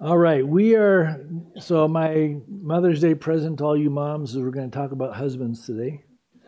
All right, so my Mother's Day present to all you moms is we're going to talk about husbands today.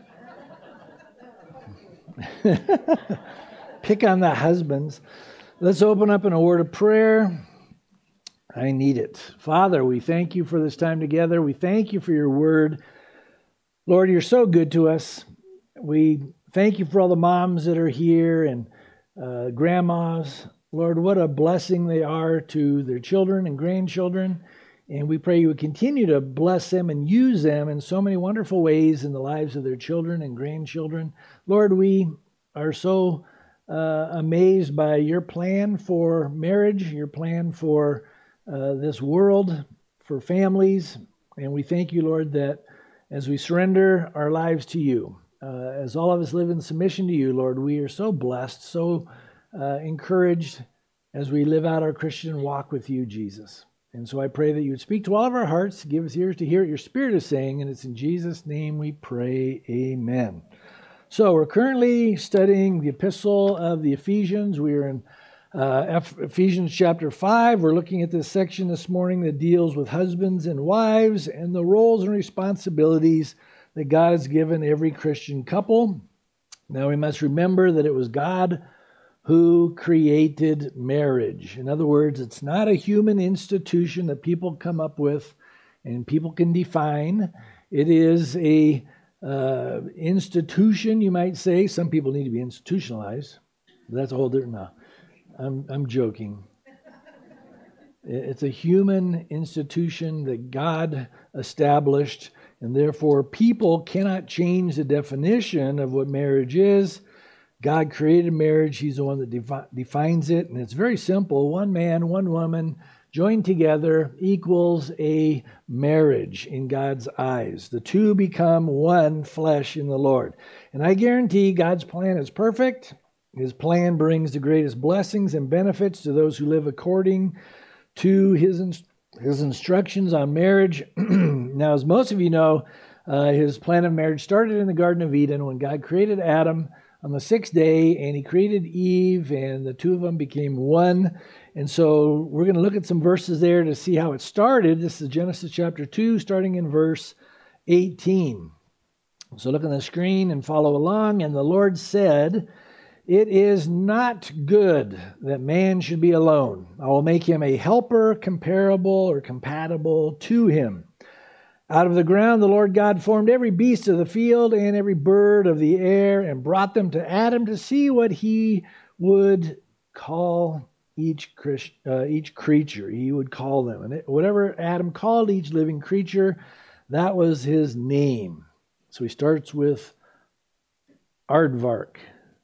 Pick on the husbands. Let's open up in a word of prayer. I need it. Father, we thank you for this time together. We thank you for your word. Lord, you're so good to us. We thank you for all the moms that are here and grandmas. Lord, what a blessing they are to their children and grandchildren. And we pray you would continue to bless them and use them in so many wonderful ways in the lives of their children and grandchildren. Lord, we are so amazed by your plan for marriage, your plan for this world, for families. And we thank you, Lord, that as we surrender our lives to you, as all of us live in submission to you, Lord, we are so blessed, so encouraged as we live out our Christian walk with you, Jesus. And so I pray that you would speak to all of our hearts, give us ears to hear what your Spirit is saying, and it's in Jesus' name we pray, amen. So we're currently studying the epistle of the Ephesians. We are in Ephesians chapter 5. We're looking at this section this morning that deals with husbands and wives and the roles and responsibilities that God has given every Christian couple. Now we must remember that it was God who created marriage. In other words, it's not a human institution that people come up with and people can define. It is a institution, you might say. Some people need to be institutionalized. That's a whole different. No, I'm joking. It's a human institution that God established, and therefore people cannot change the definition of what marriage is. God created marriage. He's the one that defines it. And it's very simple. One man, one woman joined together equals a marriage in God's eyes. The two become one flesh in the Lord. And I guarantee God's plan is perfect. His plan brings the greatest blessings and benefits to those who live according to his instructions on marriage. Now, as most of you know, his plan of marriage started in the Garden of Eden when God created Adam on the sixth day, and he created Eve, and the two of them became one. And so we're going to look at some verses there to see how it started. This is Genesis chapter 2, starting in verse 18. So look on the screen and follow along. And the Lord said, "It is not good that man should be alone. I will make him a helper comparable or compatible to him. Out of the ground the Lord God formed every beast of the field and every bird of the air and brought them to Adam to see what he would call each creature. He would call them. And whatever Adam called each living creature, that was his name." So he starts with aardvark.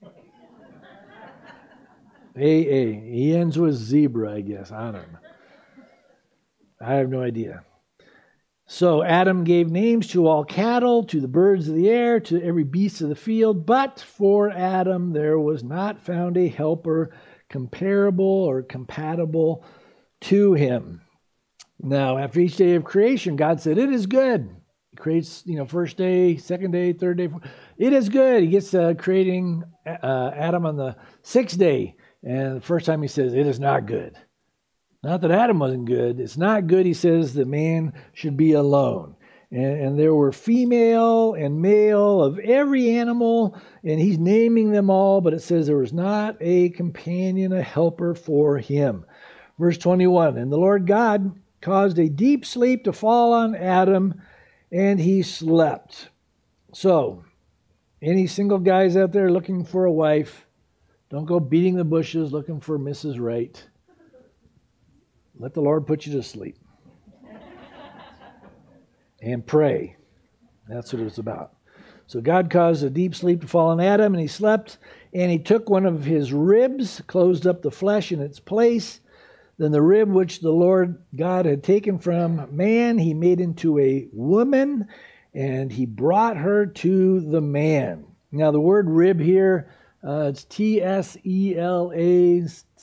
He ends with zebra, I guess. I don't know. I have no idea. So Adam gave names to all cattle, to the birds of the air, to every beast of the field. But for Adam there was not found a helper comparable or compatible to him. Now, after each day of creation, God said, "It is good." He creates, first day, second day, third day. It is good. He gets creating Adam on the sixth day. And the first time he says, "It is not good." Not that Adam wasn't good. It's not good, he says, that man should be alone. And there were female and male of every animal, and he's naming them all, but it says there was not a companion, a helper for him. Verse 21, "And the Lord God caused a deep sleep to fall on Adam, and he slept." So, any single guys out there looking for a wife, don't go beating the bushes looking for Mrs. Right. Let the Lord put you to sleep. And pray. That's what it's about. So God caused a deep sleep to fall on Adam, and he slept, and he took one of his ribs, closed up the flesh in its place. Then the rib which the Lord God had taken from man, he made into a woman, and he brought her to the man. Now the word rib here, it's T-S-E-L-A,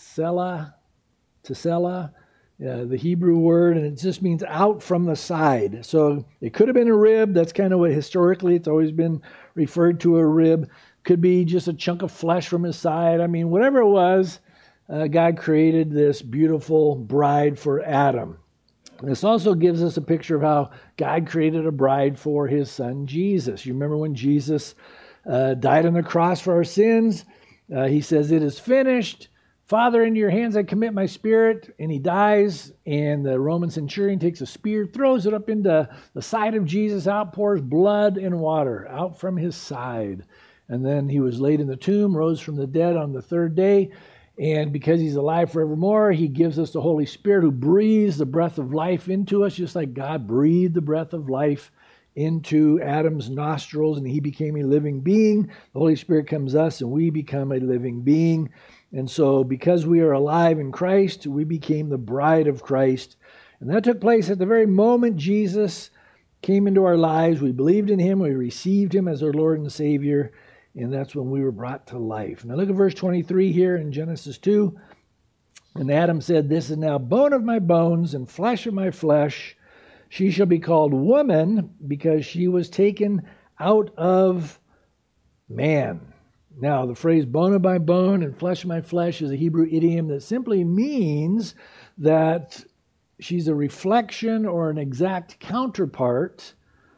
tesela. The Hebrew word, and it just means out from the side. So it could have been a rib. That's kind of what historically it's always been referred to, a rib. Could be just a chunk of flesh from his side. I mean, whatever it was, God created this beautiful bride for Adam. This also gives us a picture of how God created a bride for his son Jesus. You remember when Jesus died on the cross for our sins? He says, "It is finished. Father, into your hands I commit my spirit." And he dies, and the Roman centurion takes a spear, throws it up into the side of Jesus, outpours blood and water out from his side. And then he was laid in the tomb, rose from the dead on the third day. And because he's alive forevermore, he gives us the Holy Spirit who breathes the breath of life into us, just like God breathed the breath of life into Adam's nostrils, and he became a living being. The Holy Spirit comes to us, and we become a living being. And so because we are alive in Christ, we became the bride of Christ. And that took place at the very moment Jesus came into our lives. We believed in him. We received him as our Lord and Savior. And that's when we were brought to life. Now look at verse 23 here in Genesis 2. "And Adam said, 'This is now bone of my bones and flesh of my flesh. She shall be called woman because she was taken out of man.'" Now the phrase bone of my bone and flesh of my flesh is a Hebrew idiom that simply means that she's a reflection or an exact counterpart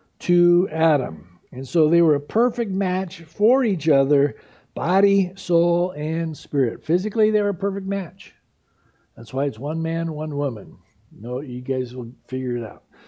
to Adam. And so they were a perfect match for each other, body, soul, and spirit. Physically, they were a perfect match. That's why it's one man, one woman. No, you guys will figure it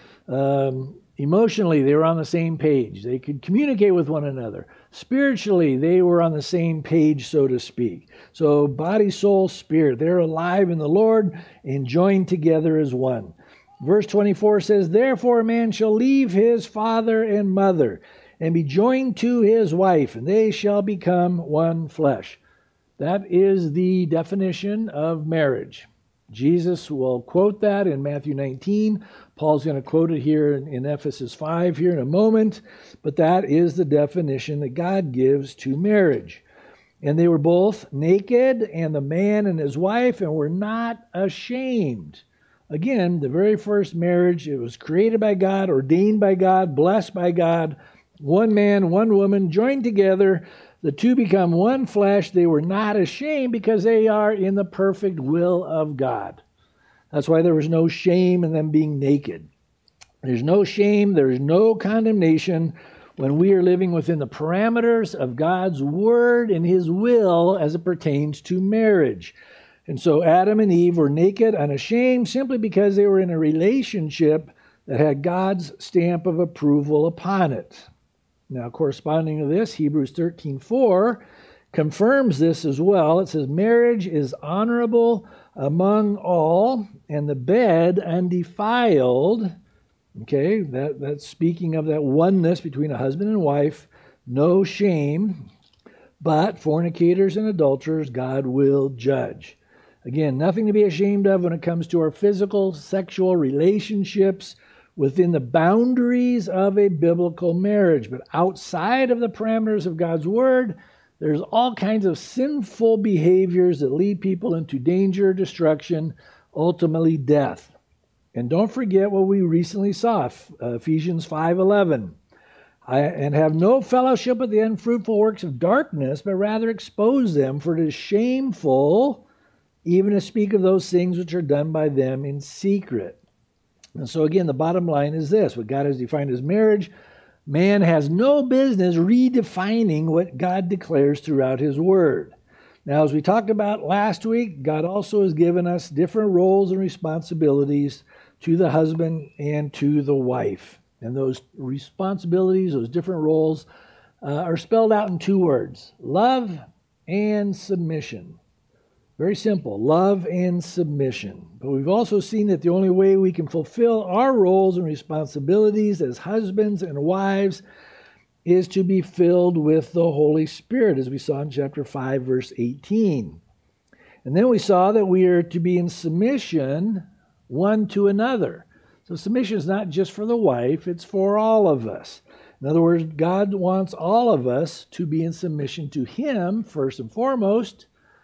out. Emotionally, they were on the same page. They could communicate with one another. Spiritually, they were on the same page, so to speak. So body, soul, spirit, they're alive in the Lord and joined together as one. Verse 24 says, "Therefore a man shall leave his father and mother and be joined to his wife, and they shall become one flesh." That is the definition of marriage. Jesus will quote that in Matthew 19. Paul's going to quote it here in Ephesus 5 here in a moment. But that is the definition that God gives to marriage. "And they were both naked, and the man and his wife, and were not ashamed." Again, the very first marriage, it was created by God, ordained by God, blessed by God. One man, one woman, joined together. The two become one flesh. They were not ashamed because they are in the perfect will of God. That's why there was no shame in them being naked. There's no shame. There's no condemnation when we are living within the parameters of God's word and his will as it pertains to marriage. And so Adam and Eve were naked, unashamed, simply because they were in a relationship that had God's stamp of approval upon it. Now, corresponding to this, Hebrews 13:4 confirms this as well. It says, "Marriage is honorable among all, and the bed undefiled." Okay, that's speaking of that oneness between a husband and wife. "No shame, but fornicators and adulterers God will judge." Again, nothing to be ashamed of when it comes to our physical, sexual relationships within the boundaries of a biblical marriage. But outside of the parameters of God's word, there's all kinds of sinful behaviors that lead people into danger, destruction, ultimately death. And don't forget what we recently saw, Ephesians 5:11. "And have no fellowship with the unfruitful works of darkness, but rather expose them, for it is shameful even to speak of those things which are done by them in secret." And so again, the bottom line is this: what God has defined as marriage, man has no business redefining what God declares throughout his word. Now, as we talked about last week, God also has given us different roles and responsibilities to the husband and to the wife. And those responsibilities, those different roles, are spelled out in two words: love and submission. Very simple, love and submission. But we've also seen that the only way we can fulfill our roles and responsibilities as husbands and wives is to be filled with the Holy Spirit, as we saw in chapter 5, verse 18. And then we saw that we are to be in submission one to another. So submission is not just for the wife, it's for all of us. In other words, God wants all of us to be in submission to him, first and foremost.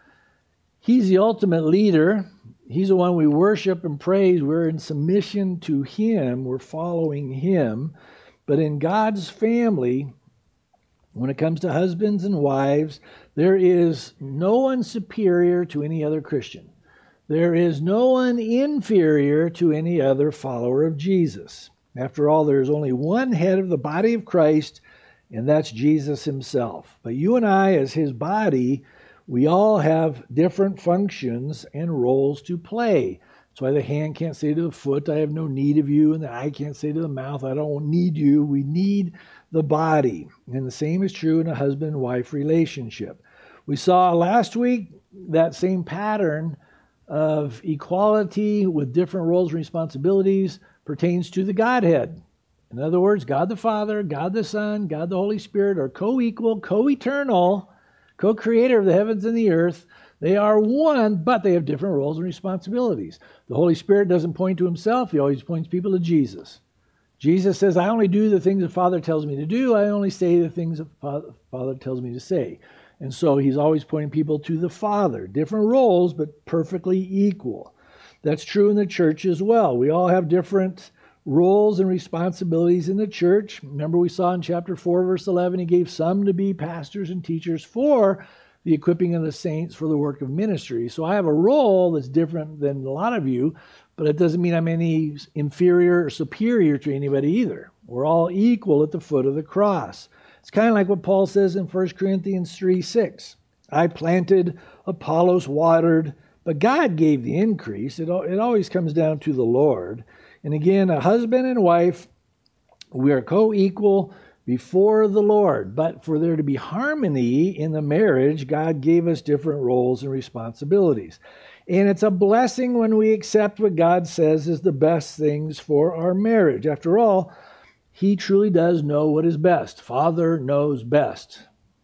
He's the ultimate leader. He's the one we worship and praise. We're in submission to him. We're following him. But in God's family, When it comes to husbands and wives, there is no one superior to any other Christian. There is no one inferior to any other follower of Jesus. After all, there is only one head of the body of Christ, and that's Jesus himself. But you and I, as his body, we all have different functions and roles to play. That's why the hand can't say to the foot, I have no need of you, and the eye can't say to the mouth, I don't need you. We need the body. And the same is true in a husband and wife relationship. We saw last week that same pattern of equality with different roles and responsibilities pertains to the Godhead. In other words, God the Father, God the Son, God the Holy Spirit are co-equal, co-eternal, co-creator of the heavens and the earth. They are one, but they have different roles and responsibilities. The Holy Spirit doesn't point to himself. He always points people to Jesus. Jesus says, I only do the things the Father tells me to do. I only say the things the Father tells me to say. And so he's always pointing people to the Father. Different roles, but perfectly equal. That's true in the church as well. We all have different roles and responsibilities in the church. Remember we saw in chapter 4, verse 11, he gave some to be pastors and teachers for the equipping of the saints for the work of ministry. So I have a role that's different than a lot of you, but it doesn't mean I'm any inferior or superior to anybody either. We're all equal at the foot of the cross. It's kind of like what Paul says in 1 Corinthians 3:6. I planted, Apollos watered, but God gave the increase. It always comes down to the Lord. And again, a husband and wife, we are co-equal before the Lord. But for there to be harmony in the marriage, God gave us different roles and responsibilities. And it's a blessing when we accept what God says is the best things for our marriage. After all, he truly does know what is best. Father knows best.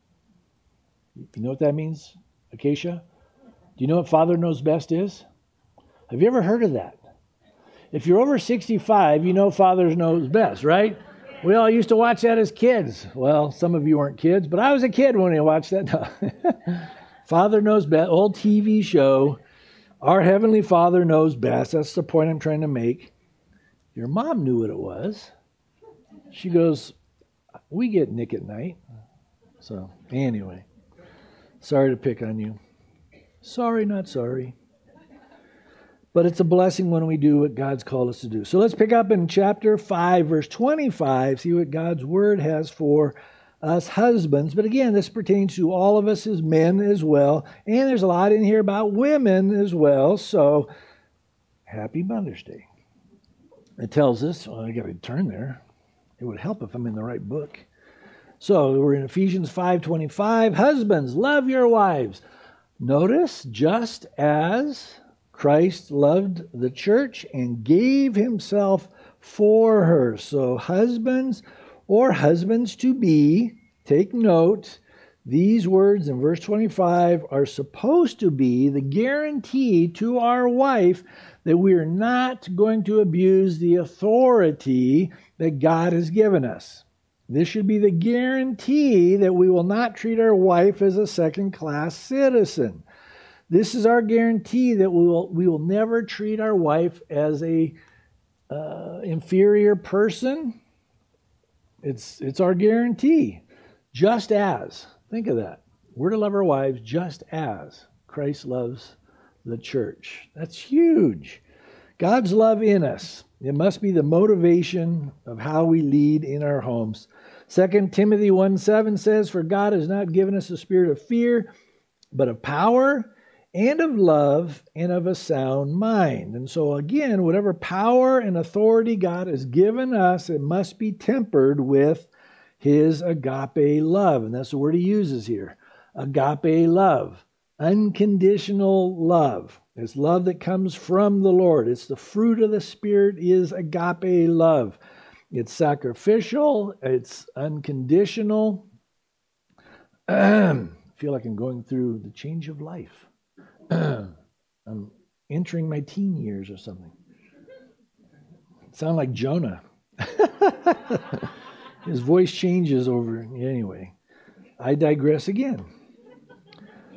You know what that means, Acacia? Do you know what Father knows best is? Have you ever heard of that? If you're over 65, you know Father knows best, right? We all used to watch that as kids. Well, some of you weren't kids, but I was a kid when I watched that. No. Father knows best. Old TV show. Our Heavenly Father knows best. That's the point I'm trying to make. Your mom knew what it was. She goes, we get Nick at night. So, anyway. Sorry to pick on you. Sorry, not sorry. But it's a blessing when we do what God's called us to do. So let's pick up in chapter 5, verse 25, see what God's word has for us husbands. But again, this pertains to all of us as men as well. And there's a lot in here about women as well. So, happy Mother's Day. It tells us, well, I got to turn there. It would help if I'm in the right book. So we're in Ephesians 5:25. Husbands, love your wives. Notice, just as Christ loved the church and gave himself for her. So husbands or husbands to be, take note, these words in verse 25 are supposed to be the guarantee to our wife that we are not going to abuse the authority that God has given us. This should be the guarantee that we will not treat our wife as a second-class citizen. This is our guarantee that we will never treat our wife as a inferior person. It's our guarantee. Just as, think of that. We're to love our wives just as Christ loves the church. That's huge. God's love in us. It must be the motivation of how we lead in our homes. 2 Timothy 1:7 says, for God has not given us a spirit of fear, but of power and of love and of a sound mind. And so again, whatever power and authority God has given us, it must be tempered with his agape love. And that's the word he uses here. Agape love. Unconditional love. It's love that comes from the Lord. It's the fruit of the Spirit is agape love. It's sacrificial. It's unconditional. I feel like I'm going through the change of life. I'm entering my teen years or something. Sound like Jonah. His voice changes over. Anyway, I digress again.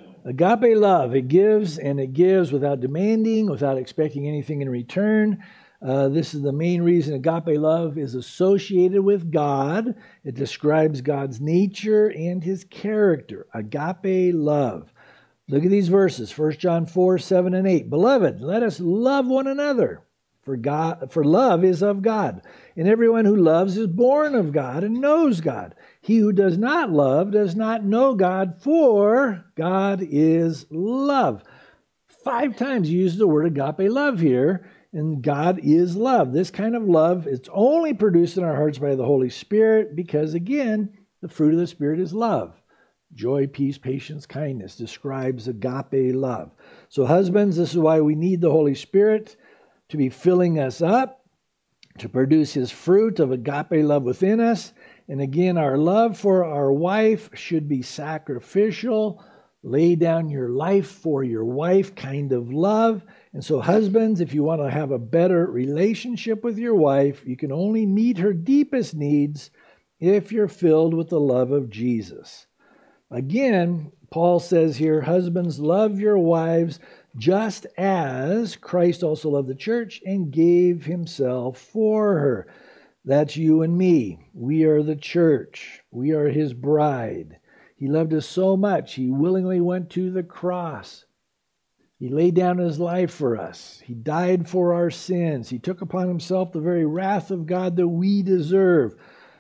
Agape love, it gives and it gives without demanding, without expecting anything in return. This is the main reason agape love is associated with God. It describes God's nature and his character. Agape love. Look at these verses, 1 John 4, 7 and 8. Beloved, let us love one another, for love is of God. And everyone who loves is born of God and knows God. He who does not love does not know God, for God is love. 5 times you use the word agape love here, and God is love. This kind of love, it's only produced in our hearts by the Holy Spirit because, again, the fruit of the Spirit is love. Joy, peace, patience, kindness describes agape love. So husbands, this is why we need the Holy Spirit to be filling us up, to produce his fruit of agape love within us. And again, our love for our wife should be sacrificial. Lay down your life for your wife kind of love. And so husbands, if you want to have a better relationship with your wife, you can only meet her deepest needs if you're filled with the love of Jesus. Again, Paul says here, husbands, love your wives just as Christ also loved the church and gave himself for her. That's you and me. We are the church. We are his bride. He loved us so much, he willingly went to the cross. He laid down his life for us. He died for our sins. He took upon himself the very wrath of God that we deserve.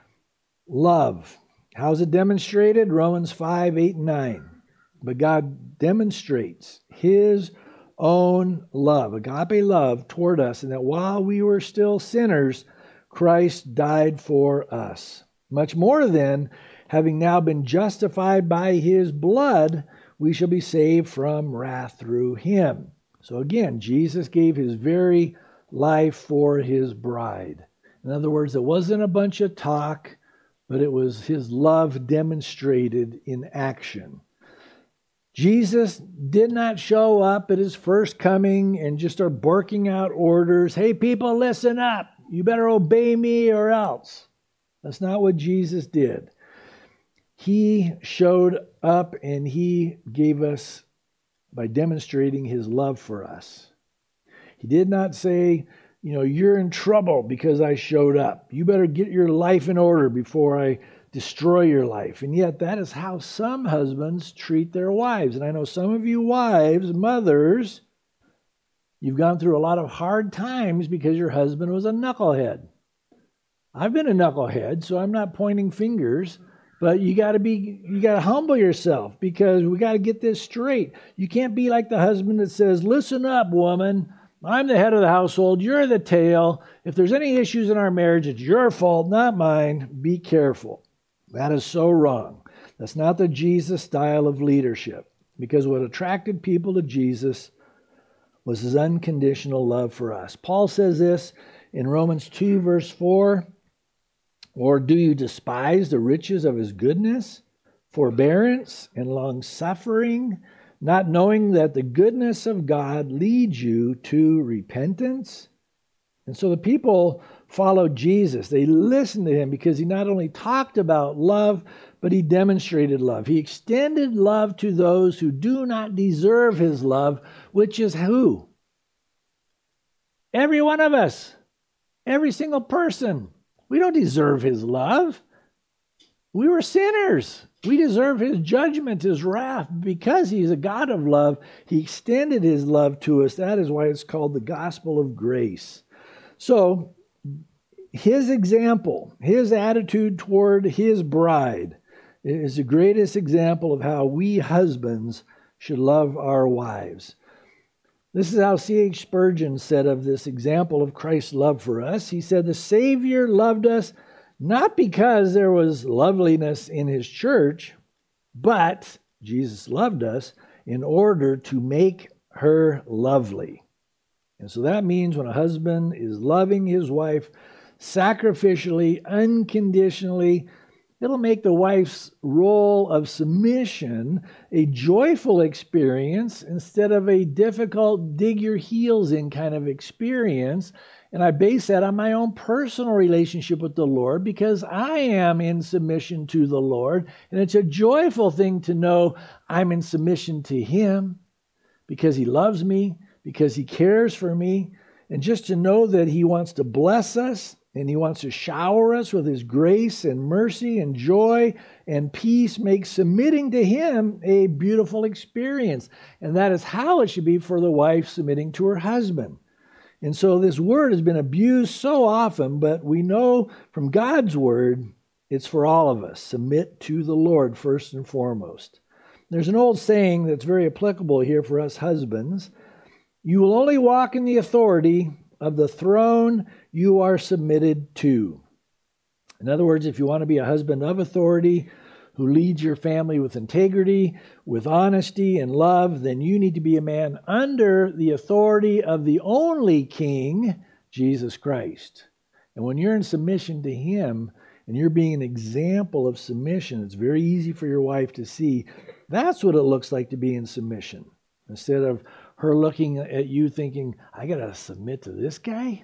Love. How's it demonstrated? Romans 5, 8, and 9. But God demonstrates his own love, agape love toward us, and that while we were still sinners, Christ died for us. Much more then, having now been justified by his blood, we shall be saved from wrath through him. So again, Jesus gave his very life for his bride. In other words, it wasn't a bunch of talk, but it was his love demonstrated in action. Jesus did not show up at his first coming and just start barking out orders. Hey, people, listen up. You better obey me or else. That's not what Jesus did. He showed up and he gave us by demonstrating his love for us. He did not say, you're in trouble because I showed up. You better get your life in order before I destroy your life. And yet that is how some husbands treat their wives. And I know some of you wives, mothers, you've gone through a lot of hard times because your husband was a knucklehead. I've been a knucklehead, so I'm not pointing fingers, but you got to humble yourself because we got to get this straight. You can't be like the husband that says, listen up, woman. I'm the head of the household. You're the tail. If there's any issues in our marriage, it's your fault, not mine. Be careful. That is so wrong. That's not the Jesus style of leadership, because what attracted people to Jesus was his unconditional love for us. Paul says this in Romans 2, verse 4, or do you despise the riches of his goodness, forbearance, and long-suffering, not knowing that the goodness of God leads you to repentance? And so the people followed Jesus. They listened to him because he not only talked about love, but he demonstrated love. He extended love to those who do not deserve his love, which is who? Every one of us. Every single person. We don't deserve his love. We were sinners. We deserve his judgment, his wrath. Because he's a God of love, he extended his love to us. That is why it's called the gospel of grace. So, his example, his attitude toward his bride is the greatest example of how we husbands should love our wives. This is how C.H. Spurgeon said of this example of Christ's love for us. He said, the Savior loved us not because there was loveliness in his church, but Jesus loved us in order to make her lovely. And so that means when a husband is loving his wife sacrificially, unconditionally, it'll make the wife's role of submission a joyful experience instead of a difficult, dig your heels in kind of experience. And I base that on my own personal relationship with the Lord because I am in submission to the Lord. And it's a joyful thing to know I'm in submission to him because he loves me, because he cares for me. And just to know that He wants to bless us and He wants to shower us with His grace and mercy and joy and peace makes submitting to Him a beautiful experience. And that is how it should be for the wife submitting to her husband. And so this word has been abused so often, but we know from God's word, it's for all of us. Submit to the Lord first and foremost. There's an old saying that's very applicable here for us husbands. You will only walk in the authority of the throne you are submitted to. In other words, if you want to be a husband of authority who leads your family with integrity, with honesty and love, then you need to be a man under the authority of the only King, Jesus Christ. And when you're in submission to Him and you're being an example of submission, it's very easy for your wife to see that's what it looks like to be in submission. Instead of her looking at you thinking, I got to submit to this guy?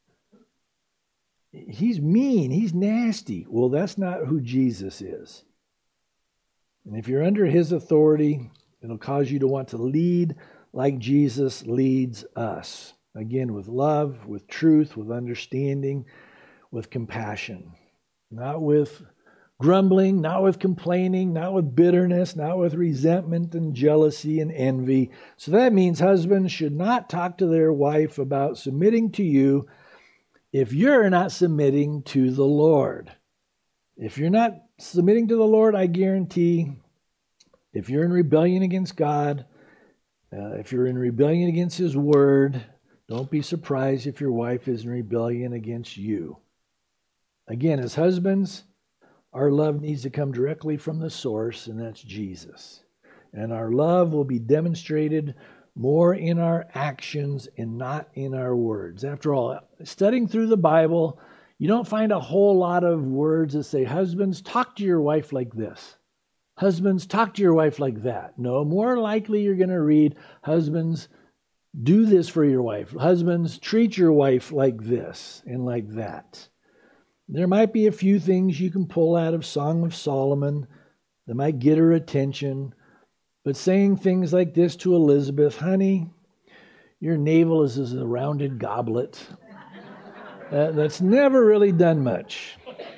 He's mean. He's nasty. Well, that's not who Jesus is. And if you're under His authority, it'll cause you to want to lead like Jesus leads us. Again, with love, with truth, with understanding, with compassion. Not with grumbling, not with complaining, not with bitterness, not with resentment and jealousy and envy. So that means husbands should not talk to their wife about submitting to you if you're not submitting to the Lord. If you're not submitting to the Lord, I guarantee, if you're in rebellion against God, if you're in rebellion against His word, don't be surprised if your wife is in rebellion against you. Again, as husbands, our love needs to come directly from the source, and that's Jesus. And our love will be demonstrated more in our actions and not in our words. After all, studying through the Bible, you don't find a whole lot of words that say, husbands, talk to your wife like this. Husbands, talk to your wife like that. No, more likely you're going to read, husbands, do this for your wife. Husbands, treat your wife like this and like that. There might be a few things you can pull out of Song of Solomon that might get her attention, but saying things like this to Elizabeth, honey, your navel is as a rounded goblet. That's never really done much.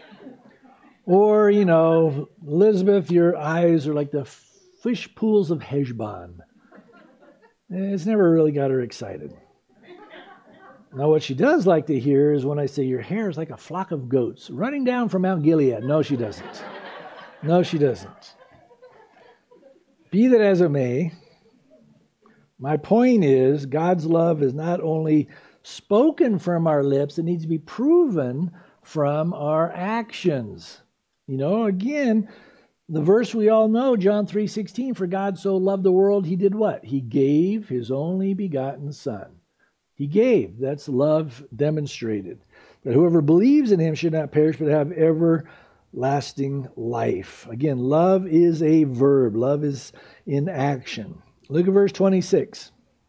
Or, Elizabeth, your eyes are like the fish pools of Heshbon. It's never really got her excited. Now, what she does like to hear is when I say your hair is like a flock of goats running down from Mount Gilead. No, she doesn't. No, she doesn't. Be that as it may, my point is God's love is not only spoken from our lips, it needs to be proven from our actions. Again, the verse we all know, John 3:16, for God so loved the world, He did what? He gave His only begotten Son. He gave. That's love demonstrated. That whoever believes in Him should not perish but have everlasting life. Again, love is a verb. Love is in action. Look at verse 26.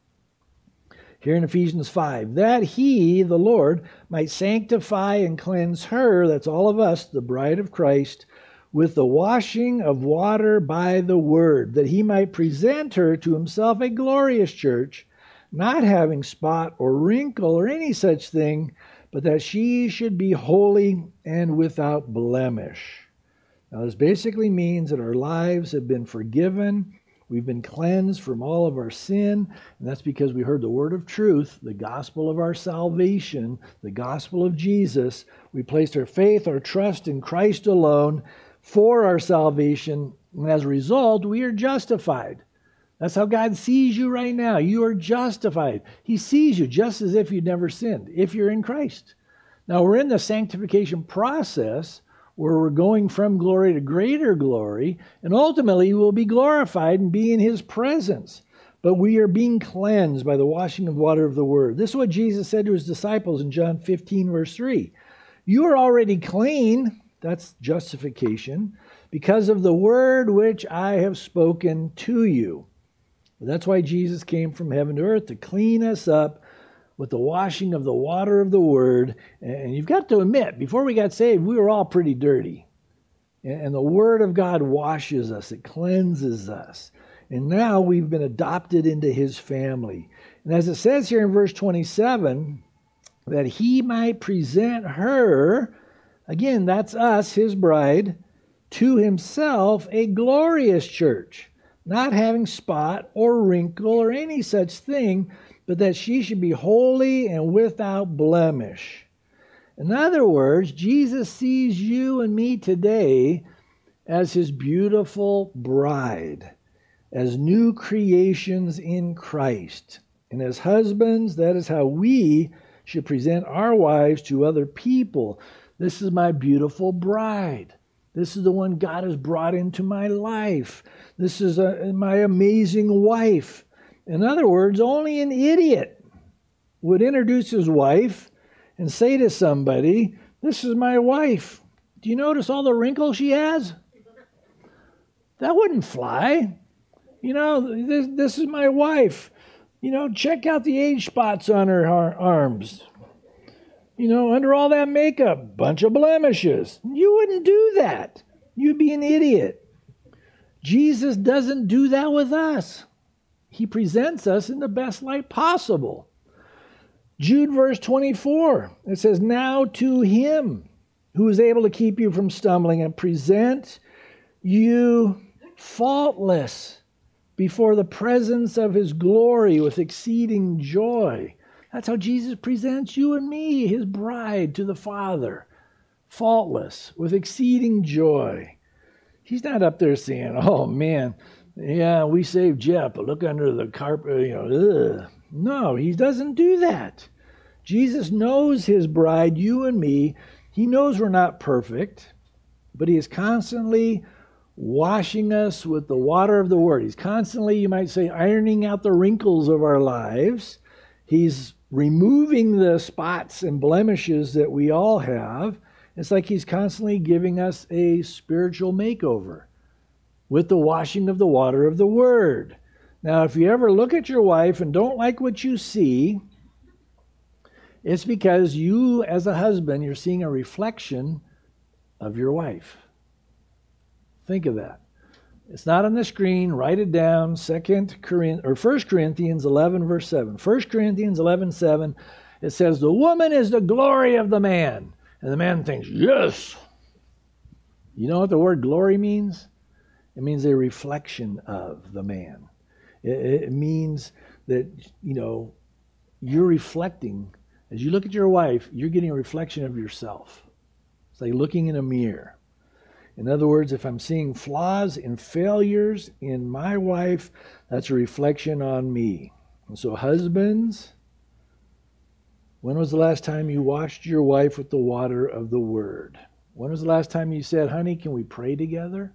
Here in Ephesians 5. That He, the Lord, might sanctify and cleanse her, that's all of us, the bride of Christ, with the washing of water by the word, that He might present her to Himself a glorious church, not having spot or wrinkle or any such thing, but that she should be holy and without blemish. Now, this basically means that our lives have been forgiven, we've been cleansed from all of our sin, and that's because we heard the word of truth, the gospel of our salvation, the gospel of Jesus. We placed our faith, our trust in Christ alone for our salvation, and as a result, we are justified. That's how God sees you right now. You are justified. He sees you just as if you'd never sinned, if you're in Christ. Now, we're in the sanctification process where we're going from glory to greater glory, and ultimately we'll be glorified and be in His presence. But we are being cleansed by the washing of water of the Word. This is what Jesus said to His disciples in John 15, verse 3. You are already clean, that's justification, because of the Word which I have spoken to you. That's why Jesus came from heaven to earth, to clean us up with the washing of the water of the Word. And you've got to admit, before we got saved, we were all pretty dirty. And the Word of God washes us. It cleanses us. And now we've been adopted into His family. And as it says here in verse 27, that he might present her, again, that's us, his bride, to himself a glorious church, not having spot or wrinkle or any such thing, but that she should be holy and without blemish. In other words, Jesus sees you and me today as his beautiful bride, as new creations in Christ. And as husbands, that is how we should present our wives to other people. This is my beautiful bride. This is the one God has brought into my life. This is my amazing wife. In other words, only an idiot would introduce his wife and say to somebody, "This is my wife. Do you notice all the wrinkles she has?" That wouldn't fly. This is my wife. Check out the age spots on her arms. Under all that makeup, bunch of blemishes. You wouldn't do that. You'd be an idiot. Jesus doesn't do that with us. He presents us in the best light possible. Jude verse 24, it says, "Now to him who is able to keep you from stumbling and present you faultless before the presence of his glory with exceeding joy." That's how Jesus presents you and me, his bride, to the Father. Faultless, with exceeding joy. He's not up there saying, "Oh man, yeah, we saved Jeff, but look under the carpet, ugh." No, he doesn't do that. Jesus knows his bride, you and me. He knows we're not perfect, but he is constantly washing us with the water of the Word. He's constantly, you might say, ironing out the wrinkles of our lives. He's removing the spots and blemishes that we all have. It's like he's constantly giving us a spiritual makeover with the washing of the water of the Word. Now, if you ever look at your wife and don't like what you see, it's because you, as a husband, you're seeing a reflection of your wife. Think of that. It's not on the screen. Write it down. 1 Corinthians 11, verse 7. 1 Corinthians 11:7. It says, "The woman is the glory of the man." And the man thinks, "Yes." You know what the word glory means? It means a reflection of the man. It means that, you're reflecting. As you look at your wife, you're getting a reflection of yourself. It's like looking in a mirror. In other words, if I'm seeing flaws and failures in my wife, that's a reflection on me. And so husbands, when was the last time you washed your wife with the water of the Word? When was the last time you said, "Honey, can we pray together?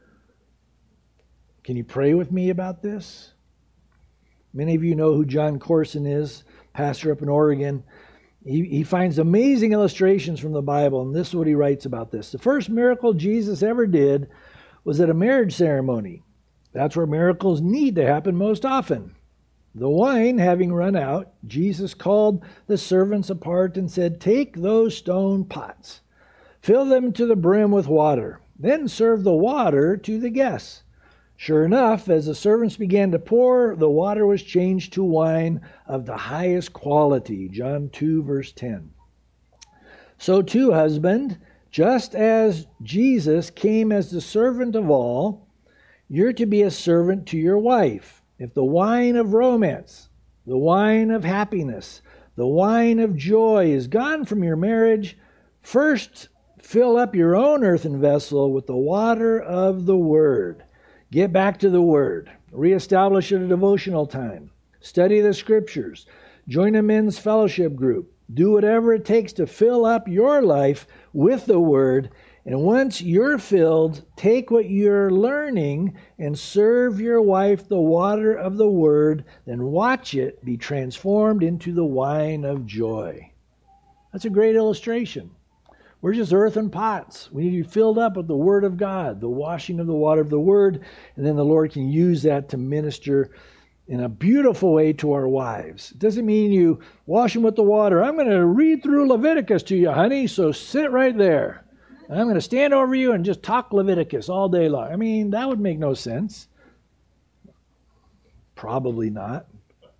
Can you pray with me about this?" Many of you know who John Corson is, pastor up in Oregon. He finds amazing illustrations from the Bible, and this is what he writes about this. The first miracle Jesus ever did was at a marriage ceremony. That's where miracles need to happen most often. The wine having run out, Jesus called the servants apart and said, "Take those stone pots, fill them to the brim with water, then serve the water to the guests." Sure enough, as the servants began to pour, the water was changed to wine of the highest quality. John 2, verse 10. So too, husband, just as Jesus came as the servant of all, you're to be a servant to your wife. If the wine of romance, the wine of happiness, the wine of joy is gone from your marriage, first fill up your own earthen vessel with the water of the Word. Get back to the Word. Reestablish a devotional time. Study the Scriptures. Join a men's fellowship group. Do whatever it takes to fill up your life with the Word. And once you're filled, take what you're learning and serve your wife the water of the Word. Then watch it be transformed into the wine of joy. That's a great illustration. We're just earthen pots. We need to be filled up with the Word of God, the washing of the water of the Word, and then the Lord can use that to minister in a beautiful way to our wives. It doesn't mean you wash them with the water. "I'm going to read through Leviticus to you, honey, so sit right there. And I'm going to stand over you and just talk Leviticus all day long." I mean, that would make no sense. Probably not.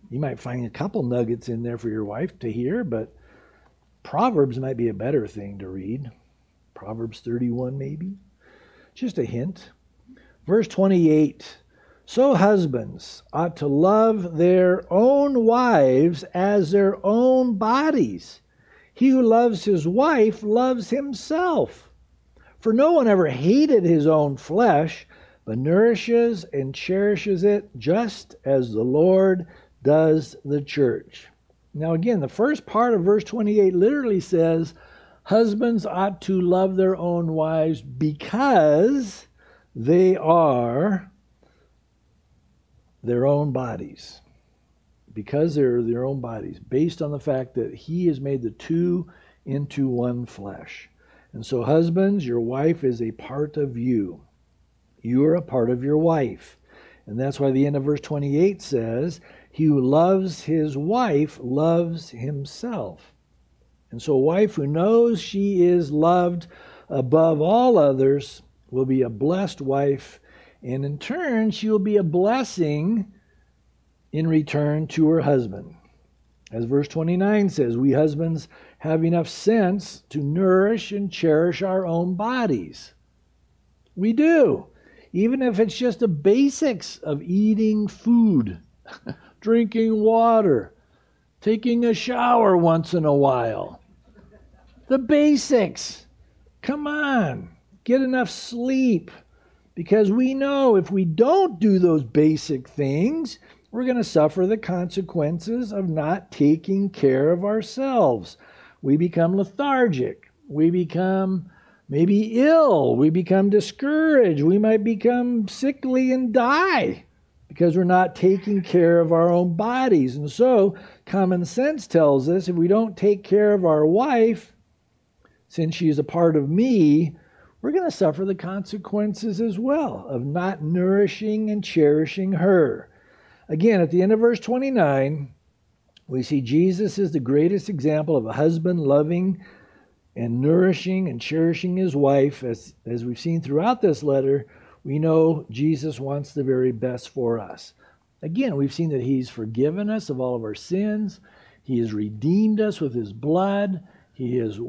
You might find a couple nuggets in there for your wife to hear, but Proverbs might be a better thing to read. Proverbs 31 maybe. Just a hint. Verse 28. So husbands ought to love their own wives as their own bodies. He who loves his wife loves himself. For no one ever hated his own flesh, but nourishes and cherishes it just as the Lord does the church. Now again, the first part of verse 28 literally says, husbands ought to love their own wives because they are their own bodies. Because they're their own bodies, based on the fact that he has made the two into one flesh. And so husbands, your wife is a part of you. You are a part of your wife. And that's why the end of verse 28 says, he who loves his wife loves himself. And so a wife who knows she is loved above all others will be a blessed wife, and in turn she will be a blessing in return to her husband. As verse 29 says, we husbands have enough sense to nourish and cherish our own bodies. We do. Even if it's just the basics of eating food, drinking water, taking a shower once in a while. The basics. Come on. Get enough sleep. Because we know if we don't do those basic things, we're going to suffer the consequences of not taking care of ourselves. We become lethargic. We become maybe ill. We become discouraged. We might become sickly and die because we're not taking care of our own bodies. And so common sense tells us if we don't take care of our wife, since she's a part of me, we're going to suffer the consequences as well of not nourishing and cherishing her. Again, at the end of verse 29, we see Jesus is the greatest example of a husband loving and nourishing and cherishing his wife. As we've seen throughout this letter, we know Jesus wants the very best for us. Again, we've seen that he's forgiven us of all of our sins. He has redeemed us with his blood. He has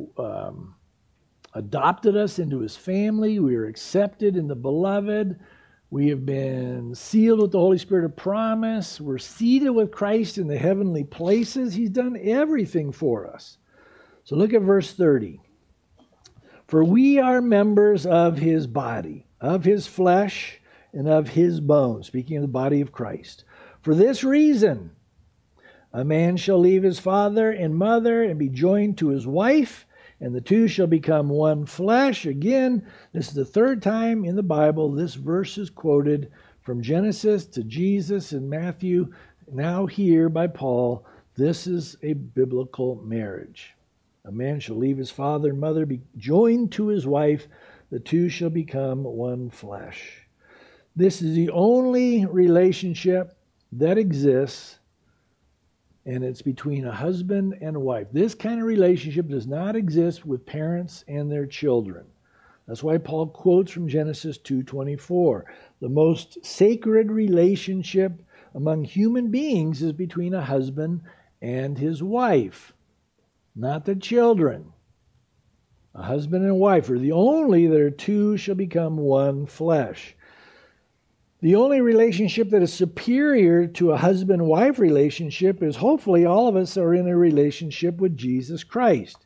adopted us into his family. We are accepted in the beloved. We have been sealed with the Holy Spirit of promise. We're seated with Christ in the heavenly places. He's done everything for us. So look at verse 30. For we are members of his body, of his flesh, and of his bones. Speaking of the body of Christ. For this reason, a man shall leave his father and mother and be joined to his wife, and the two shall become one flesh. Again, this is the third time in the Bible this verse is quoted from Genesis to Jesus in Matthew, now here by Paul. This is a biblical marriage. A man shall leave his father and mother, be joined to his wife. The two shall become one flesh. This is the only relationship that exists, and it's between a husband and a wife. This kind of relationship does not exist with parents and their children. That's why Paul quotes from Genesis 2:24. The most sacred relationship among human beings is between a husband and his wife, not the children. A husband and a wife are the only that are two shall become one flesh. The only relationship that is superior to a husband-wife relationship is hopefully all of us are in a relationship with Jesus Christ.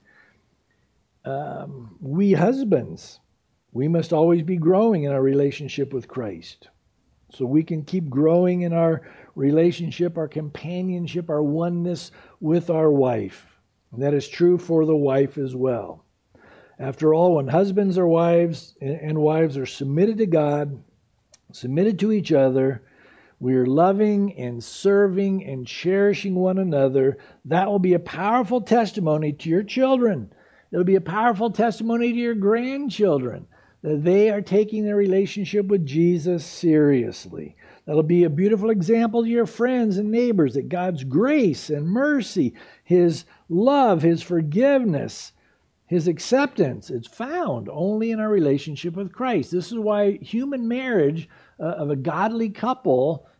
We husbands, we must always be growing in our relationship with Christ. So we can keep growing in our relationship, our companionship, our oneness with our wife. And that is true for the wife as well. After all, when husbands or wives and wives are submitted to God, submitted to each other, we are loving and serving and cherishing one another. That will be a powerful testimony to your children. It'll be a powerful testimony to your grandchildren that they are taking their relationship with Jesus seriously. That'll be a beautiful example to your friends and neighbors that God's grace and mercy, his love, his forgiveness, his acceptance, it's found only in our relationship with Christ. This is why human marriage of a godly couple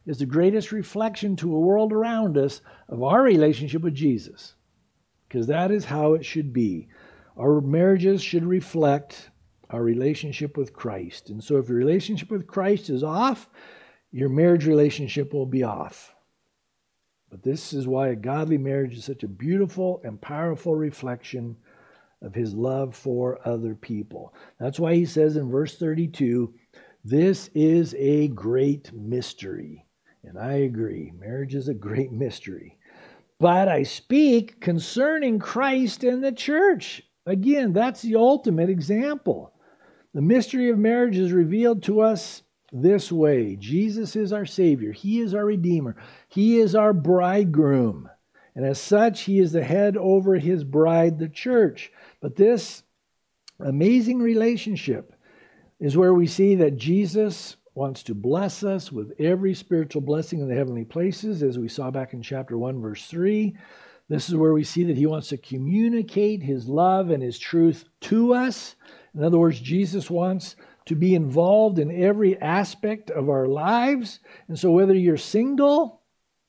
is the greatest reflection to a world around us of our relationship with Jesus. Because that is how it should be. Our marriages should reflect our relationship with Christ. And so if your relationship with Christ is off, your marriage relationship will be off. But this is why a godly marriage is such a beautiful and powerful reflection of his love for other people. That's why he says in verse 32, this is a great mystery. And I agree, marriage is a great mystery. But I speak concerning Christ and the church. Again, that's the ultimate example. The mystery of marriage is revealed to us this way. Jesus is our Savior. He is our Redeemer. He is our bridegroom. And as such, he is the head over his bride, the church. But this amazing relationship is where we see that Jesus wants to bless us with every spiritual blessing in the heavenly places, as we saw back in chapter 1, verse 3. This is where we see that he wants to communicate his love and his truth to us. In other words, Jesus wants to be involved in every aspect of our lives. And so whether you're single,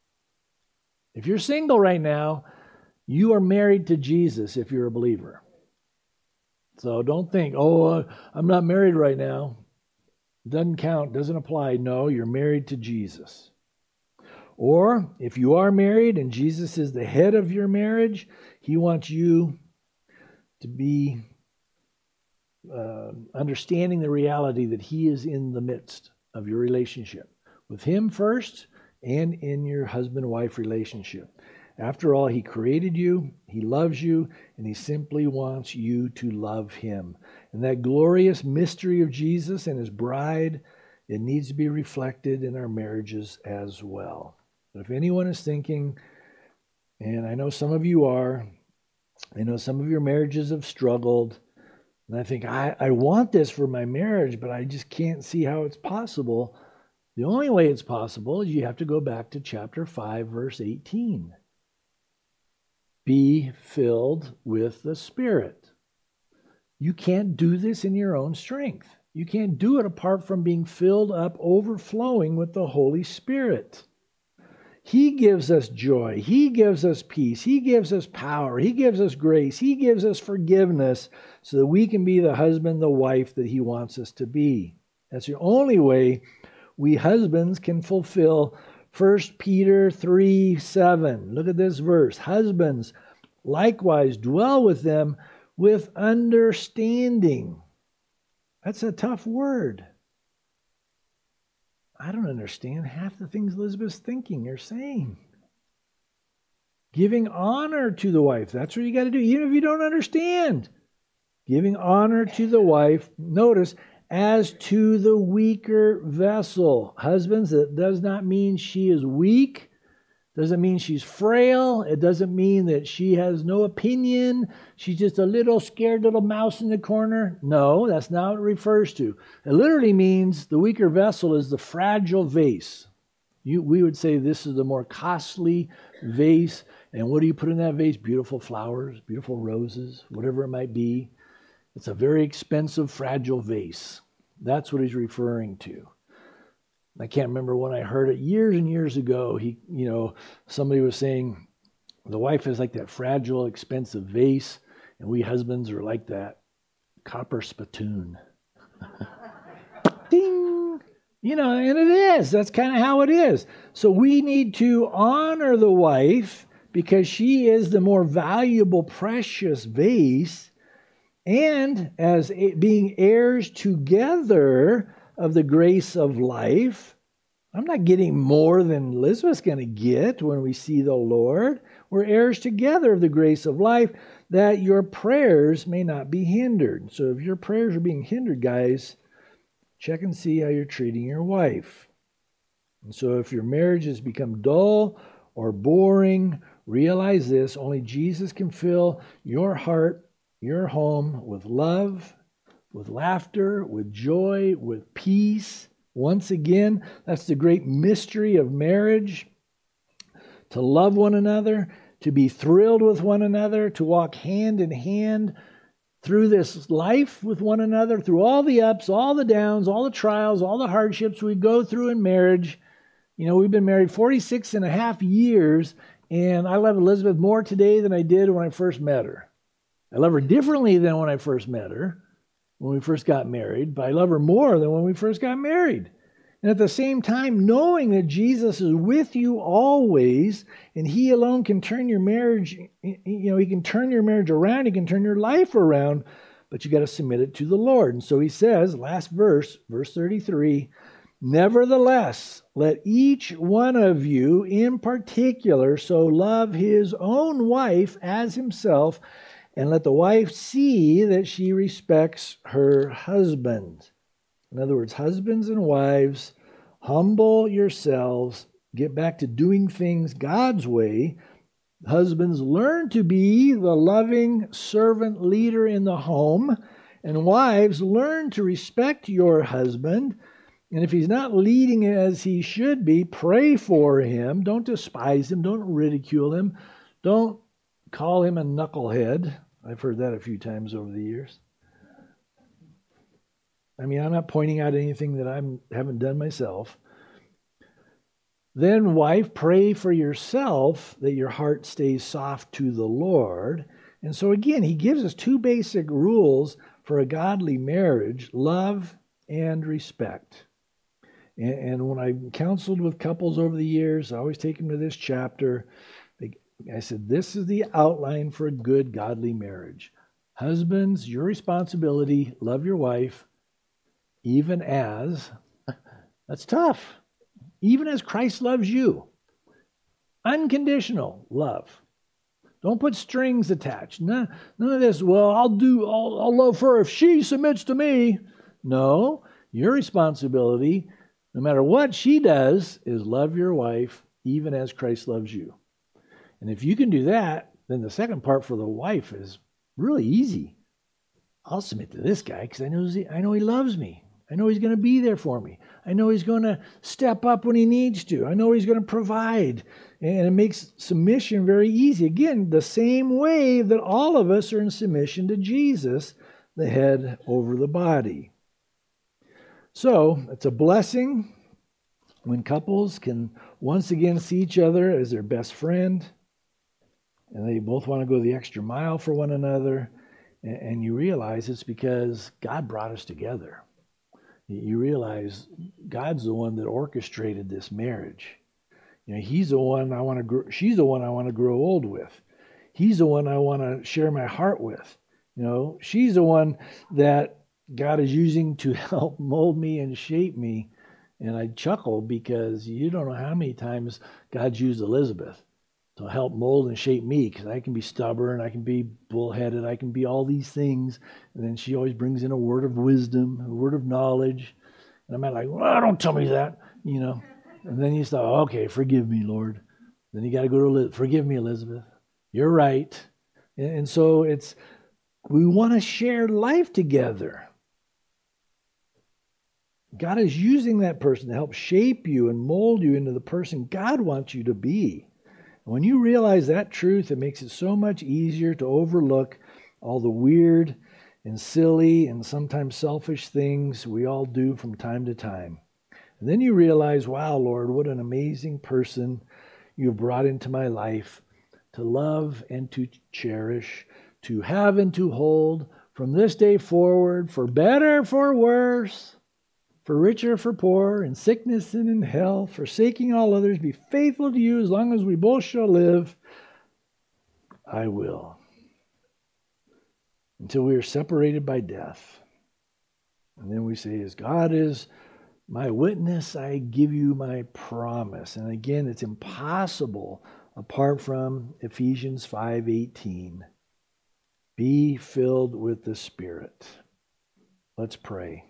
if you're single right now, you are married to Jesus if you're a believer. So don't think, I'm not married right now. Doesn't count, doesn't apply. No, you're married to Jesus. Or if you are married and Jesus is the head of your marriage, he wants you to be understanding the reality that he is in the midst of your relationship with him first and in your husband-wife relationship. After all, he created you, he loves you, and he simply wants you to love him. And that glorious mystery of Jesus and his bride, it needs to be reflected in our marriages as well. But if anyone is thinking, and I know some of you are, I know some of your marriages have struggled, and I think, I want this for my marriage, but I just can't see how it's possible. The only way it's possible is you have to go back to chapter 5, verse 18. Be filled with the Spirit. You can't do this in your own strength. You can't do it apart from being filled up, overflowing with the Holy Spirit. He gives us joy. He gives us peace. He gives us power. He gives us grace. He gives us forgiveness so that we can be the husband, the wife that he wants us to be. That's the only way we husbands can fulfill 1 Peter 3:7. Look at this verse. Husbands, likewise, dwell with them with understanding. That's a tough word. I don't understand half the things Elizabeth's thinking or saying. Giving honor to the wife. That's what you got to do, even if you don't understand. Giving honor to the wife. Notice, as to the weaker vessel. Husbands, that does not mean she is weak. Doesn't mean she's frail. It doesn't mean that she has no opinion. She's just a little scared little mouse in the corner. No, that's not what it refers to. It literally means the weaker vessel is the fragile vase. We would say this is the more costly vase. And what do you put in that vase? Beautiful flowers, beautiful roses, whatever it might be. It's a very expensive, fragile vase. That's what he's referring to. I can't remember when I heard it years and years ago. Somebody was saying the wife is like that fragile, expensive vase, and we husbands are like that copper spittoon. Ding! And it is. That's kind of how it is. So we need to honor the wife because she is the more valuable, precious vase. And as being heirs together of the grace of life, I'm not getting more than Elizabeth's going to get when we see the Lord. We're heirs together of the grace of life, that your prayers may not be hindered. So if your prayers are being hindered, guys, check and see how you're treating your wife. And so if your marriage has become dull or boring, realize this: only Jesus can fill your heart, your home with love, with laughter, with joy, with peace. Once again, that's the great mystery of marriage. To love one another, to be thrilled with one another, to walk hand in hand through this life with one another, through all the ups, all the downs, all the trials, all the hardships we go through in marriage. We've been married 46 and a half years, and I love Elizabeth more today than I did when I first met her. I love her differently than when I first met her, when we first got married, but I love her more than when we first got married. And at the same time, knowing that Jesus is with you always, and He alone can turn your marriage, He can turn your marriage around, He can turn your life around, but you got to submit it to the Lord. And so He says, last verse 33, nevertheless, let each one of you in particular so love his own wife as himself, and let the wife see that she respects her husband. In other words, husbands and wives, humble yourselves, get back to doing things God's way. Husbands, learn to be the loving servant leader in the home, and wives, learn to respect your husband. And if he's not leading as he should be, pray for him. Don't despise him. Don't ridicule him. Don't call him a knucklehead. I've heard that a few times over the years. I'm not pointing out anything that I haven't done myself. Then, wife, pray for yourself that your heart stays soft to the Lord. And so again, he gives us two basic rules for a godly marriage: love and respect. And when I counseled with couples over the years, I always take them to this chapter. I said, this is the outline for a good, godly marriage. Husbands, your responsibility, love your wife, even as, that's tough, even as Christ loves you. Unconditional love. Don't put strings attached. None of this, well, I'll love her if she submits to me. No, your responsibility, no matter what she does, is love your wife even as Christ loves you. And if you can do that, then the second part for the wife is really easy. I'll submit to this guy because I know he loves me. I know he's going to be there for me. I know he's going to step up when he needs to. I know he's going to provide. And it makes submission very easy. Again, the same way that all of us are in submission to Jesus, the head over the body. So, it's a blessing when couples can once again see each other as their best friend, and they both want to go the extra mile for one another, and you realize it's because God brought us together. You realize God's the one that orchestrated this marriage. He's the one she's the one I want to grow old with. He's the one I want to share my heart with. She's the one that God is using to help mold me and shape me. And I chuckle because you don't know how many times God's used Elizabeth to help mold and shape me, because I can be stubborn, I can be bullheaded, I can be all these things. And then she always brings in a word of wisdom, a word of knowledge. And I'm like, well, don't tell me that, And then you start, okay, forgive me, Lord. Then you got to go to, forgive me, Elizabeth. You're right. And so we want to share life together. God is using that person to help shape you and mold you into the person God wants you to be. When you realize that truth, it makes it so much easier to overlook all the weird and silly and sometimes selfish things we all do from time to time. And then you realize, wow, Lord, what an amazing person you've brought into my life to love and to cherish, to have and to hold from this day forward, for better, for worse, for richer, for poorer, in sickness and in health, forsaking all others, be faithful to you as long as we both shall live. I will. Until we are separated by death. And then we say, as God is my witness, I give you my promise. And again, it's impossible apart from Ephesians 5:18. Be filled with the Spirit. Let's pray.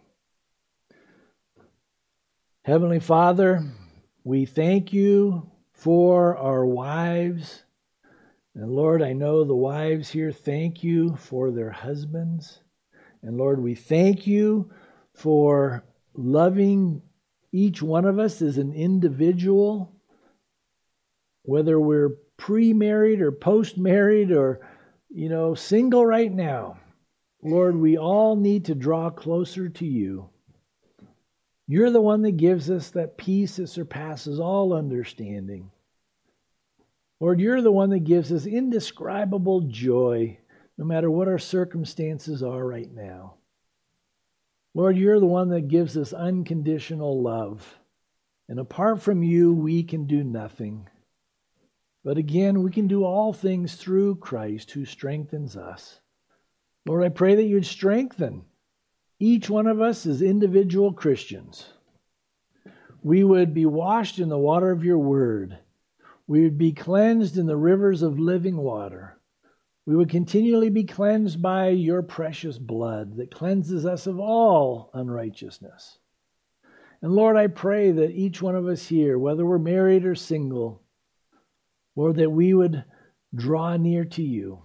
Heavenly Father, we thank you for our wives. And Lord, I know the wives here thank you for their husbands. And Lord, we thank you for loving each one of us as an individual, whether we're pre-married or post-married or, single right now. Lord, we all need to draw closer to you. You're the one that gives us that peace that surpasses all understanding. Lord, you're the one that gives us indescribable joy, no matter what our circumstances are right now. Lord, you're the one that gives us unconditional love. And apart from you, we can do nothing. But again, we can do all things through Christ who strengthens us. Lord, I pray that you would strengthen each one of us as individual Christians. We would be washed in the water of your word. We would be cleansed in the rivers of living water. We would continually be cleansed by your precious blood that cleanses us of all unrighteousness. And Lord, I pray that each one of us here, whether we're married or single, Lord, that we would draw near to you.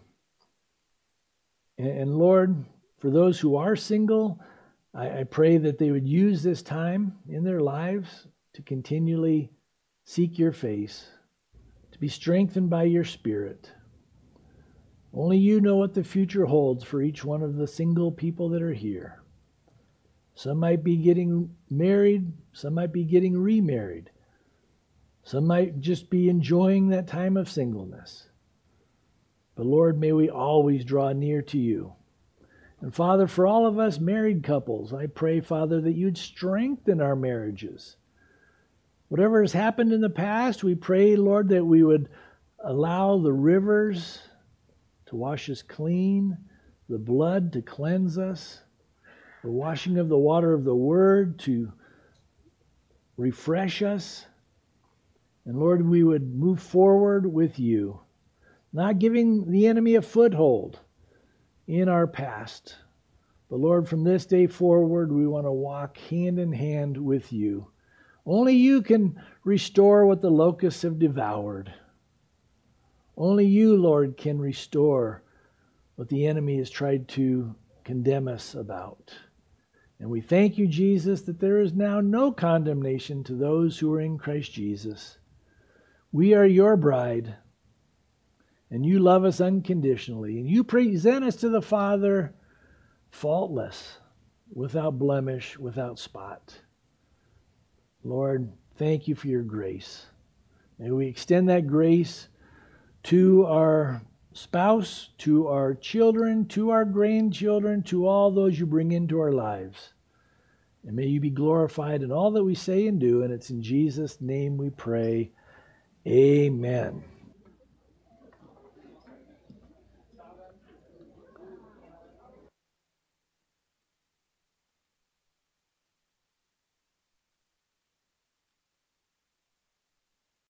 And Lord, for those who are single, I pray that they would use this time in their lives to continually seek your face, to be strengthened by your Spirit. Only you know what the future holds for each one of the single people that are here. Some might be getting married, some might be getting remarried. Some might just be enjoying that time of singleness. But Lord, may we always draw near to you. And Father, for all of us married couples, I pray, Father, that you'd strengthen our marriages. Whatever has happened in the past, we pray, Lord, that we would allow the rivers to wash us clean, the blood to cleanse us, the washing of the water of the Word to refresh us. And Lord, we would move forward with you, not giving the enemy a foothold in our past. But Lord, from this day forward, we want to walk hand in hand with you. Only you can restore what the locusts have devoured. Only you, Lord, can restore what the enemy has tried to condemn us about. And we thank you, Jesus, that there is now no condemnation to those who are in Christ Jesus. We are your bride, and you love us unconditionally, and you present us to the Father faultless, without blemish, without spot. Lord, thank you for your grace. May we extend that grace to our spouse, to our children, to our grandchildren, to all those you bring into our lives. And may you be glorified in all that we say and do, and it's in Jesus' name we pray. Amen.